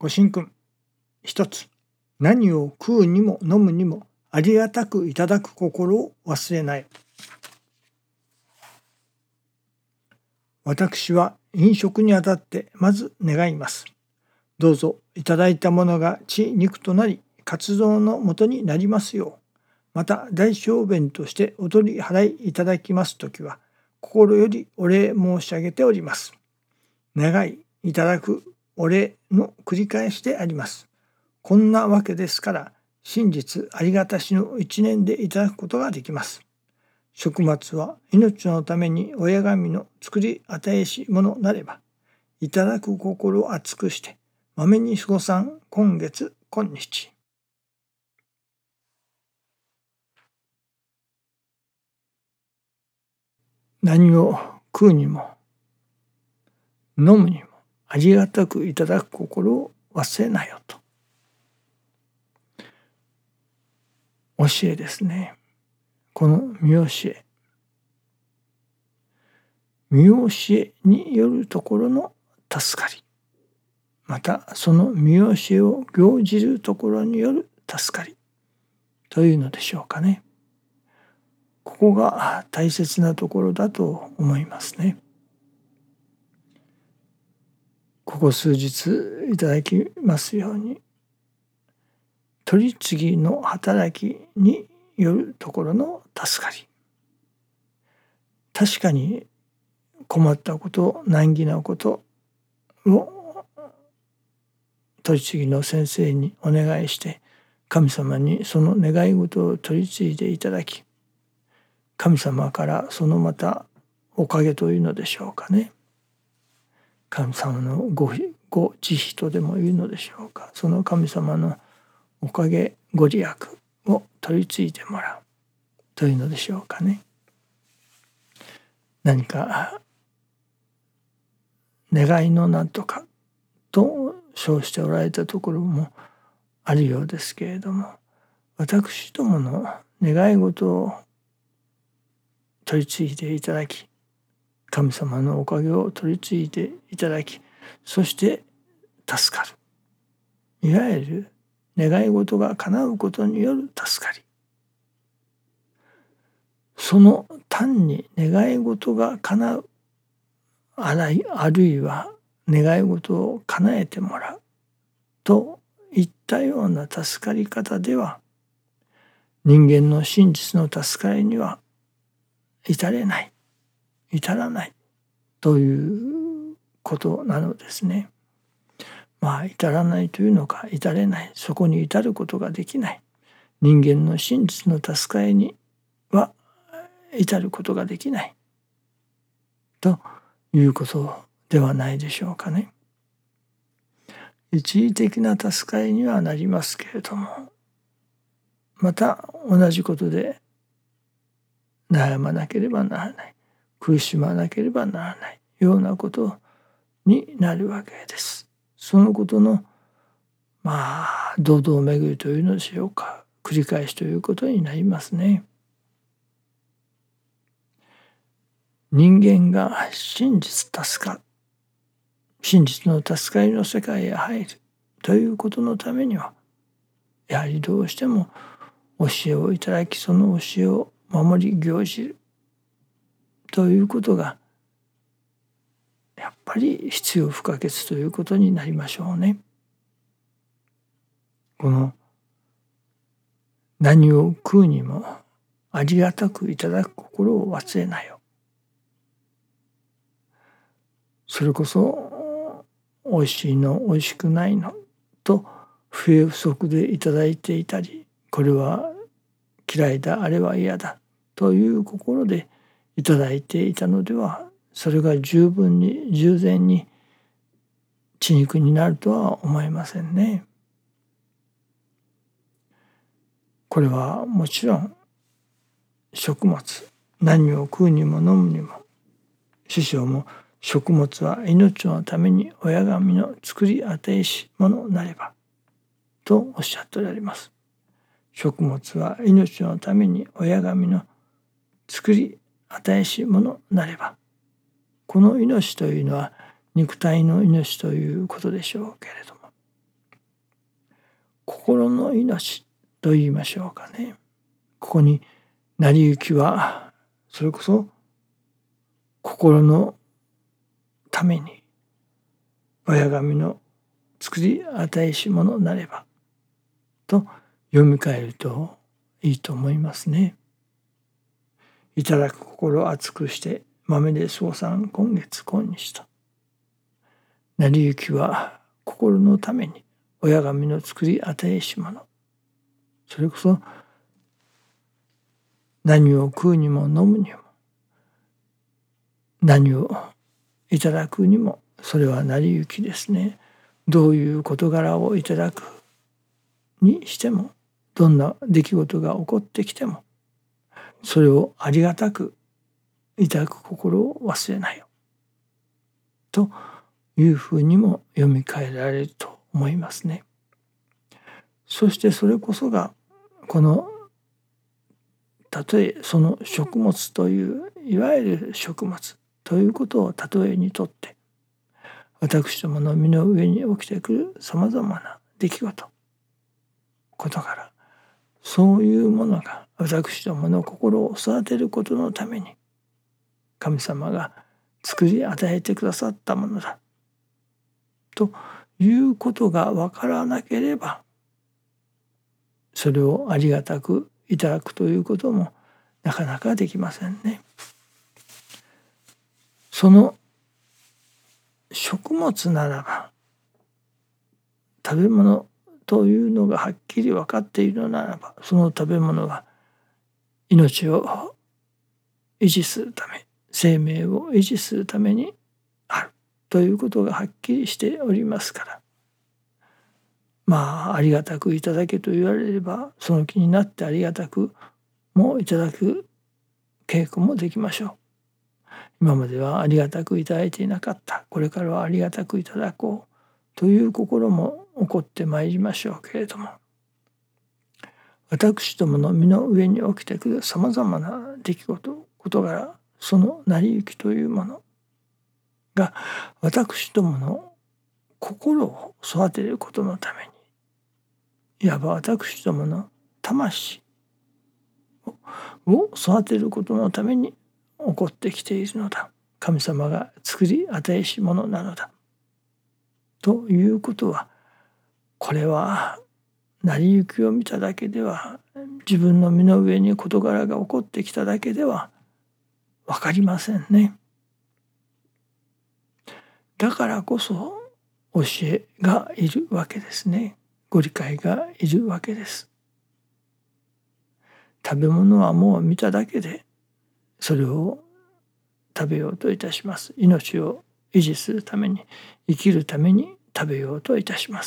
ご神君。一つ、何を食うにも飲むにもありがたくいただく心を忘れない。私は飲食にあたってまず願います。どうぞいただいたものが血肉となり活動のもとになりますよう。また大小便としてお取り払いいただきますときは心よりお礼申し上げております。願いいただくお礼の繰り返しであります。こんなわけですから真実ありがたしの一年でいただくことができます。食物は命のために親神の作り与えしものなれば、いただく心を厚くして、まめに過ごさん今月今日。何を食うにも、飲むにも、ありがたくいただく心を忘れなよと。教えですね。この見教え。見教えによるところの助かり。またその見教えを行じるところによる助かり。というのでしょうかね。ここが大切なところだと思いますね。ここ数日いただきますように、取り次ぎの働きによるところの助かり。確かに困ったこと、難儀なことを取り次ぎの先生にお願いして、神様にその願い事を取り次いでいただき、神様からそのまたおかげというのでしょうかね。神様のご慈悲とでも言うのでしょうか。その神様のおかげご利益を取り継いでもらうというのでしょうかね。何か願いのなんとかと称しておられたところもあるようですけれども、私どもの願い事を取り継いでいただき、神様のおかげを取り継いでいただき、そして助かる。いわゆる願い事が叶うことによる助かり。その単に願い事が叶う、あるいは願い事を叶えてもらうといったような助かり方では、人間の真実の助かりには至らないということなのですね。至らないというのか至れない、そこに至ることができない、人間の真実の助かりには至ることができないということではないでしょうかね。一時的な助かりにはなりますけれども、また同じことで悩まなければならない、苦しまなければならないようなことになるわけです。そのことの堂々巡りというのでしょうか、繰り返しということになりますね。人間が真実助かる、真実の助かりの世界へ入るということのためには、やはりどうしても教えをいただき、その教えを守り行じるということがやっぱり必要不可欠ということになりましょうね。この何を食うにもありがたくいただく心を忘れなよ。それこそおいしいのおいしくないのと不平不足でいただいていたり、これは嫌いだあれは嫌だという心でいただいていたのでは、それが十分に従前に血肉になるとは思えませんね。これはもちろん食物、何を食うにも飲むにも、師匠も食物は命のために親神の作り与えしものなればとおっしゃっておられます。食物は命のために親神の作り与えしものなれば、この命というのは肉体の命ということでしょうけれども、 心の命と言いましょうかね。ここに成り行きはそれこそ心のために親神の作り与えし者なればと読み替えるといいと思いますね。いただく心を熱くして豆で創産今月今日と。成り行きは心のために親神の作り与えし者。それこそ何を食うにも飲むにも何をいただくにもそれは成り行きですね。どういう事柄をいただくにしてもどんな出来事が起こってきてもそれをありがたくいただく心を忘れないよというふうにも読み替えられると思いますね。そしてそれこそがこのたとえその食物といういわゆる食物ということを例えにとって私どもの身の上に起きてくるさまざまな出来事事柄そういうものが私どもの心を育てることのために神様が作り与えてくださったものだということが分からなければそれをありがたくいただくということもなかなかできませんね。その食物ならば食べ物というのがはっきり分かっているのならばその食べ物は命を維持するため生命を維持するためにあるということがはっきりしておりますからありがたくいただけと言われればその気になってありがたくもいただく稽古もできましょう。今まではありがたくいただいていなかったこれからはありがたくいただこうという心も起こってまいりましょうけれども私どもの身の上に起きてくるさまざまな出来事事柄その成り行きというものが私どもの心を育てることのためにいわば私どもの魂を育てることのために起こってきているのだ。神様が作り与えし者なのだ。ということはこれは成り行きを見ただけでは自分の身の上に事柄が起こってきただけでは分かりませんね。だからこそ教えがいるわけですね。ご理解がいるわけです。食べ物はもう見ただけでそれを食べようといたします。命を維持するために生きるために食べようといたします。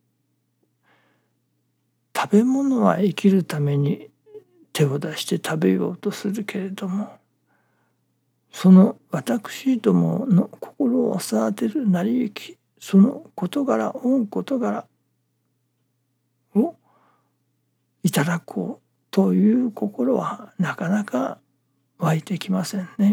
食べ物は生きるために手を出して食べようとするけれどもその私どもの心を育てる成り行きその事柄御事柄をいただこうという心はなかなか湧いてきませんね。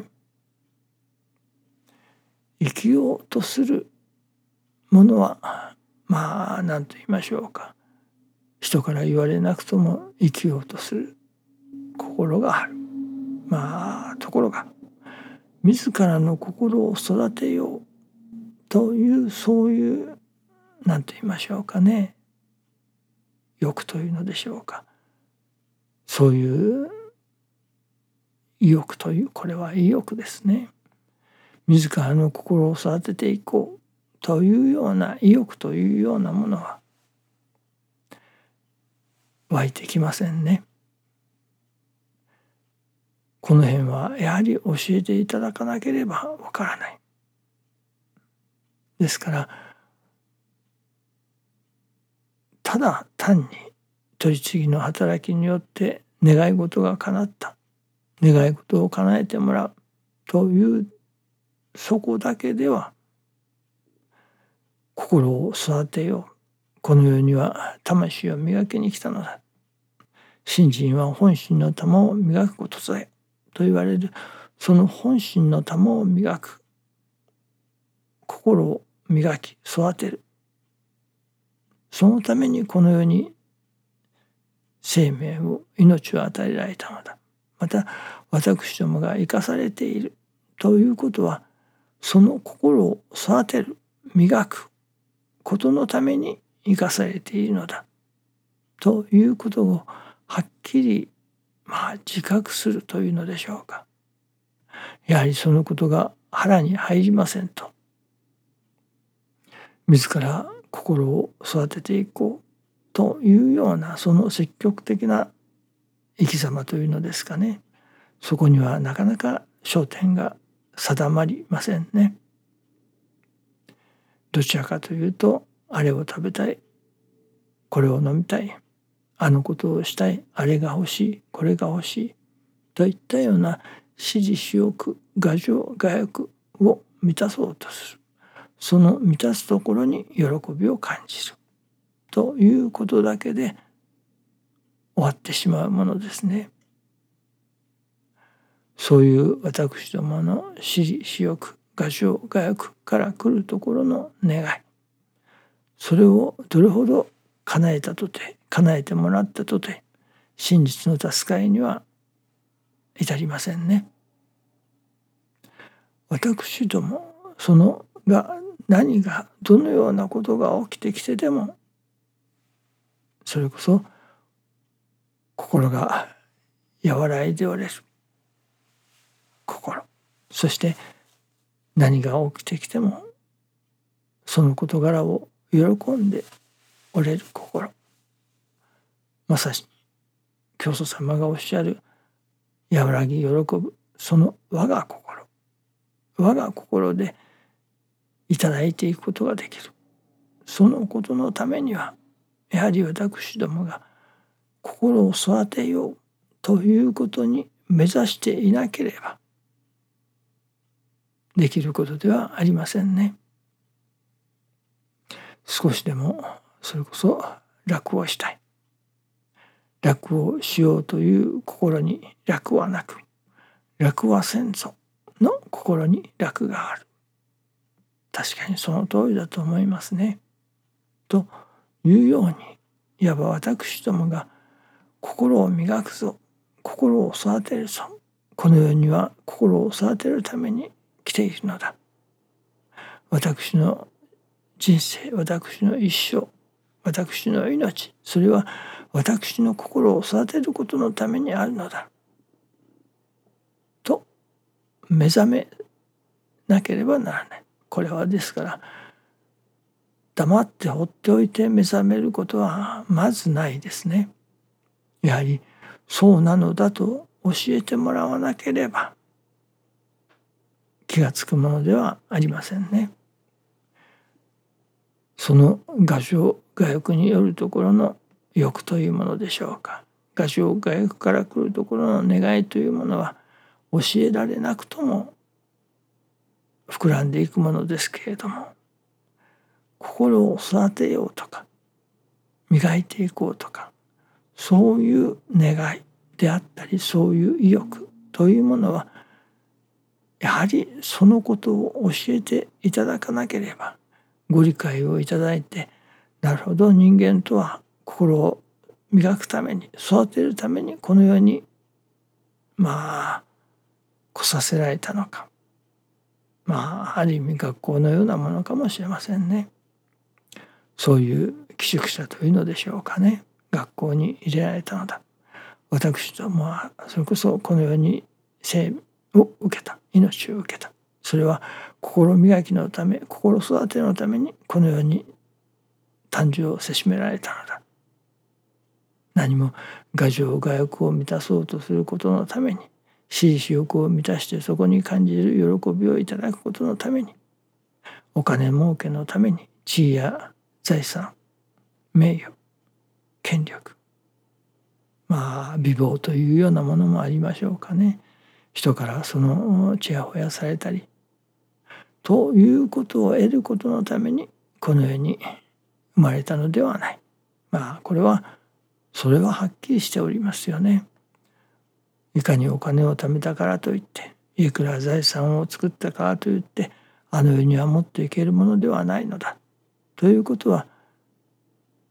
生きようとするものは何と言いましょうか人から言われなくとも生きようとする心がある。ところが自らの心を育てようというそういう何と言いましょうかね欲というのでしょうかそういう意欲というこれは意欲ですね。自らの心を育てていこうというような意欲というようなものは湧いてきませんね。この辺はやはり教えていただかなければわからない。ですからただ単に取り次ぎの働きによって願い事が叶った願い事を叶えてもらうというそこだけでは心を育てようこの世には魂を磨きに来たのだ信心は本心の玉を磨くことだよと言われるその本心の玉を磨く心を磨き育てるそのためにこの世に生命を命を与えられたのだ。また私どもが生かされているということは、その心を育てる磨くことのために生かされているのだということをはっきり自覚するというのでしょうか。やはりそのことが腹に入りませんと、自ら心を育てていこうというような、その積極的な生き様というのですかね、そこにはなかなか焦点が定まりませんね。どちらかというと、あれを食べたい、これを飲みたい、あのことをしたい、あれが欲しい、これが欲しいといったような私利私欲、我情我欲を満たそうとする。その満たすところに喜びを感じるということだけで終わってしまうものですね。そういう私どもの私利私欲、我情我欲から来るところの願い、それをどれほど叶えてもらったとて、真実の助かりには至りませんね。私どもそのが何がどのようなことが起きてきてでも、それこそ心が和らいでおれる心、そして何が起きてきてもその事柄を喜んでおれる心、まさし教祖様がおっしゃる和らぎ喜ぶその我が心でいただいていくことができる。そのことのためにはやはり私どもが心を育てようということに目指していなければできることではありませんね。少しでもそれこそ楽をしたい、楽をしようという心に楽はなく、楽はせんぞの心に楽がある。確かにその通りだと思いますね。というように、いわば私どもが心を磨くぞ、心を育てるぞ、この世には心を育てるために来ているのだ。私の人生、私の一生、私の命、それは私の心を育てることのためにあるのだと目覚めなければならない。これはですから黙って放っておいて目覚めることはまずないですね。やはりそうなのだと教えてもらわなければ気がつくものではありませんね。その我情我欲によるところの欲というものでしょうか。我情我欲から来るところの願いというものは教えられなくとも膨らんでいくものですけれども、心を育てようとか磨いていこうとか、そういう願いであったり、そういう意欲というものはやはりそのことを教えていただかなければ、ご理解をいただいて、なるほど、人間とは心を磨くために育てるためにこの世に来させられたのか、ある意味学校のようなものかもしれませんね。そういう寄宿舎というのでしょうかね。学校に入れられたのだ。私どもはそれこそこの世に生を受けた、命を受けた。それは心磨きのため、心育てのためにこの世に誕生をせしめられたのだ。何も我情我欲を満たそうとすることのために、私利私欲を満たしてそこに感じる喜びをいただくことのために、お金儲けのために地位や財産、名誉、権力、美貌というようなものもありましょうかね。人からそのちやほやされたりということを得ることのためにこの世に生まれたのではない。それははっきりしておりますよね。いかにお金を貯めたからといって、いくら財産を作ったからといってあの世には持っていけるものではないのだということは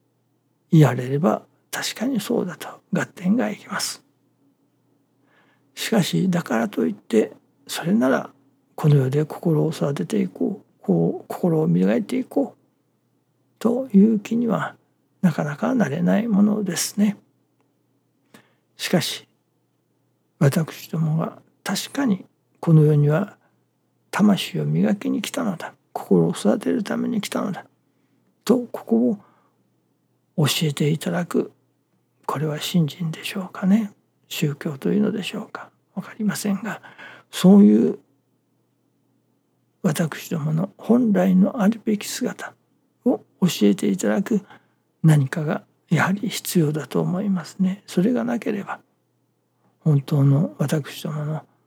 言われれば確かにそうだと合点がいきます。しかしだからといってそれならこの世で心を育てていこう、心を磨いていこうという気にはなかなかなれないものですね。しかし私どもが確かにこの世には魂を磨きに来たのだ、心を育てるために来たのだとここを教えていただく、これは信心でしょうかね、宗教というのでしょうか、分かりませんが、そういう私どもの本来のあるべき姿を教えていただく何かがやはり必要だと思いますね。それがなければ本当の私どもの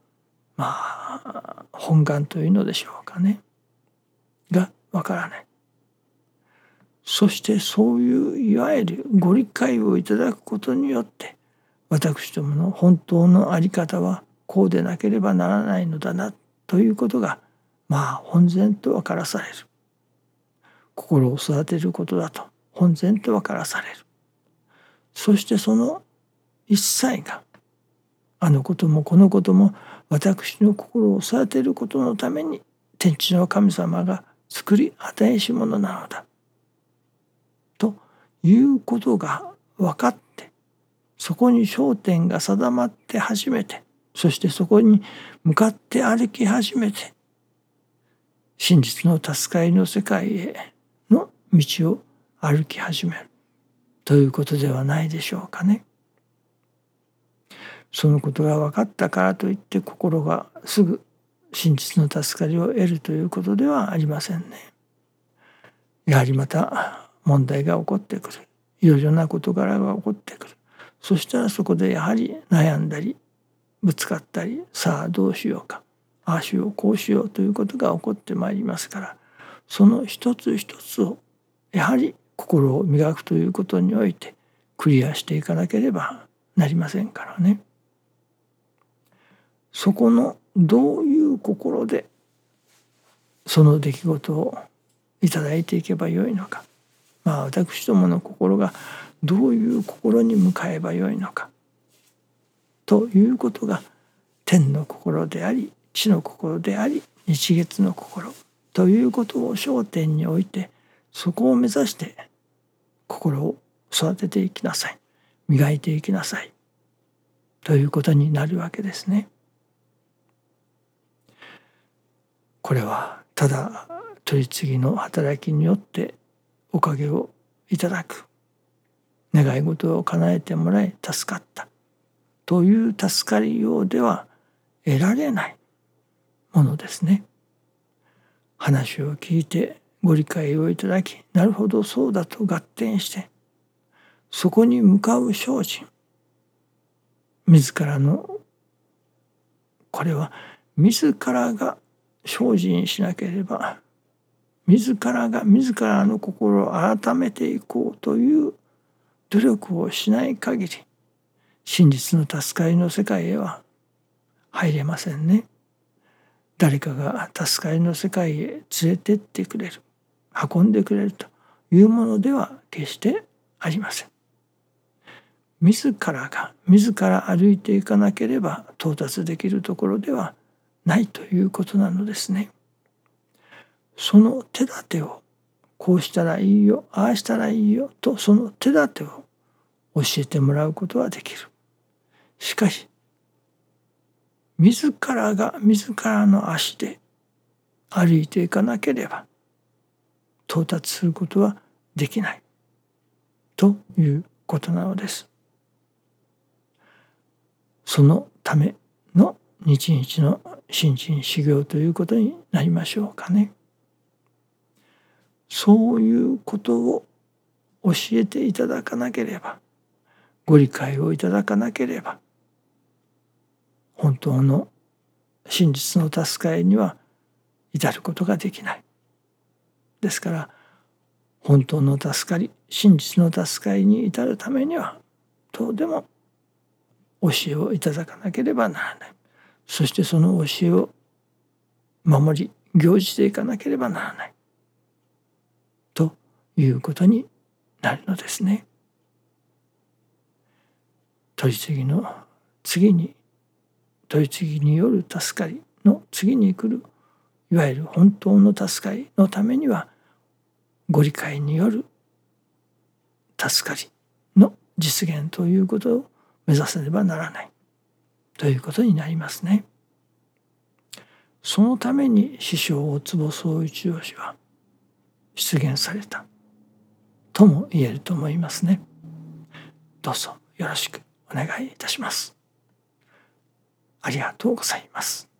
本願というのでしょうかねがわからない。そしてそういういわゆるご理解をいただくことによって私どもの本当の在り方はこうでなければならないのだなということが本然と分からされる。心を育てることだと本然と分からされる。そしてその一切があのこともこのことも私の心を育てることのために天地の神様が作り与えし者なのだということが分かって、そこに焦点が定まって初めて、そしてそこに向かって歩き始めて真実の助かりの世界への道を歩き始めるということではないでしょうかね。そのことが分かったからといって心がすぐ真実の助かりを得るということではありませんね。やはりまた問題が起こってくる、いろいろな事柄が起こってくる。そしたらそこでやはり悩んだりぶつかったり、さあどうしようか、ああしようこうしようということが起こってまいりますから、その一つ一つをやはり心を磨くということにおいてクリアしていかなければなりませんからね。そこのどういう心でその出来事をいただいていけばよいのか、私どもの心がどういう心に向かえばよいのかということが天の心であり地の心であり日月の心ということを焦点に置いて、そこを目指して心を育てていきなさい、磨いていきなさいということになるわけですね。これはただ取り次ぎの働きによっておかげをいただく、願い事を叶えてもらい助かったという助かりようでは得られないものですね。話を聞いてご理解をいただき、なるほどそうだと合点してそこに向かう精進、自らのこれは自らが精進しなければ、自らが自らの心を改めていこうという努力をしない限り真実の助かりの世界へは入れませんね。誰かが助かりの世界へ連れてってくれる、運んでくれるというものでは決してありません。自らが自ら歩いていかなければ到達できるところではないということなのですね。その手立てをこうしたらいいよ、ああしたらいいよとその手立てを教えてもらうことはできる。しかし自らが自らの足で歩いていかなければ到達することはできないということなのです。そのための日々の信心修行ということになりましょうかね。そういうことを教えていただかなければ、ご理解をいただかなければ、本当の真実の助かりには至ることができない。ですから本当の助かり、真実の助かりに至るためにはどうでも教えをいただかなければならない。そしてその教えを守り行じていかなければならないということになるのですね。 取り次ぎの次に取り次ぎによる助かりの次に来るいわゆる本当の助かりのためにはご理解による助かりの実現ということを目指さねばならないということになりますね。そのために師匠大坪宗一郎氏は出現されたとも言えると思いますね。どうぞよろしくお願いいたします。ありがとうございます。